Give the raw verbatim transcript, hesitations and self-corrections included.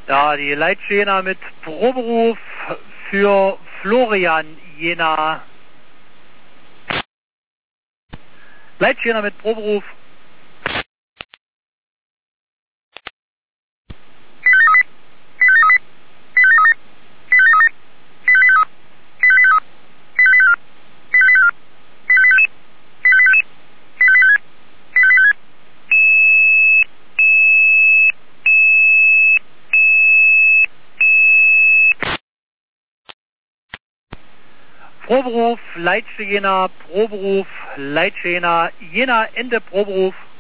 Ja, die Leitsche Jena mit Proberuf für Florian Jena. Leitsche Jena mit Proberuf. Proberuf, Leitsche Jena, Proberuf, Leitsche Jena, Jena, Ende Proberuf.